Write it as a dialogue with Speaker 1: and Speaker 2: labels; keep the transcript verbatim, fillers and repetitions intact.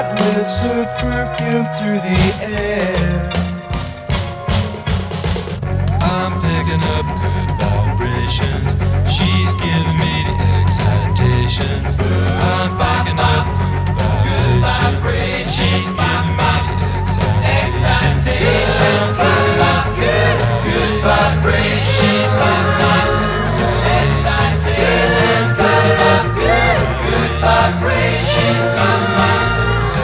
Speaker 1: Lifts her perfume through the air. I'm picking up good